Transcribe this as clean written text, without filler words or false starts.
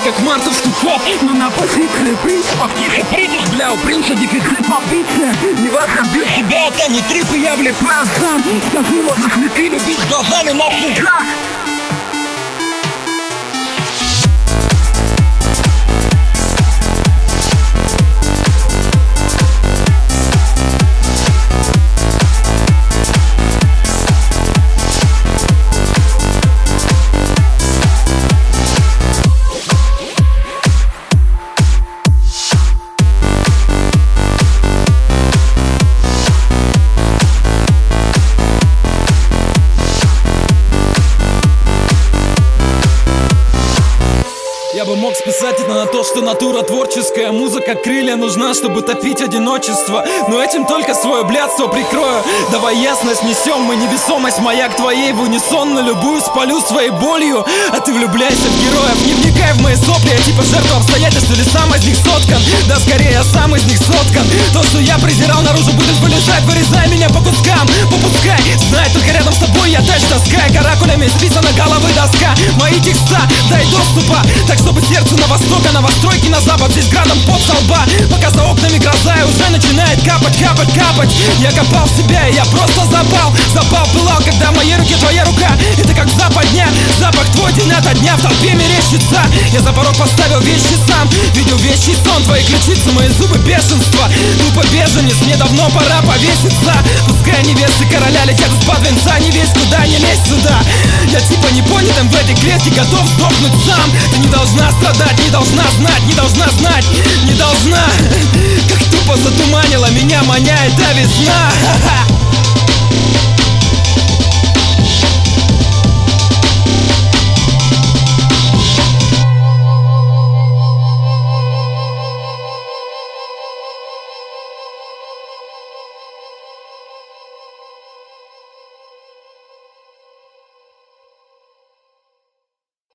как мартовский хоп. Но на позиции принципов тихо придешь, бля, у принца дефицит амбиция. Не важно, бить себя, это не трипы, я влипаю сам. Скажи, можешь ли ты любить глазами на пляжах? Я бы мог списать это на то, что натура творческая. Музыка крылья нужна, чтобы топить одиночество. Но этим только свое блядство прикрою. Давай ясность несем, мы невесомость моя к твоей в унисон. На любую спалю своей болью, а ты влюбляйся в героев. Не вникай в мои сопли, я типа жертва обстоятельств или сам из них соткан. Да скорее я сам из них соткан. То, что я презирал, наружу будет вылезать. Вырезай меня по кускам, попускай. Знай, только рядом с тобой я тач таскай. Каракулями списана головы доска. Мои текста, дай доступа. Так чтобы сердце на восток, а новостройки на запад. Здесь градом пот со лба, пока за окнами гроза и уже начинает капать, капать, капать. Я копал в себя, и я просто запал. Запал пылал, когда в моей руке твоя рука. Это как западня, запах твой день ото дня. В толпе мерещится, я за порог поставил вещи сам. Видел вещий сон, твои ключицы, мои зубы бешенства. Тупо беженец, мне давно пора повеситься. Пускай невесты короля летят из-под венца. Не весь куда, не лезь сюда. Я типа непонятым в этой клетке готов сдохнуть сам. Ты не должна страдать, не должна знать, не должна знать, не должна. Как тупо затуманила меня, маня эта весна.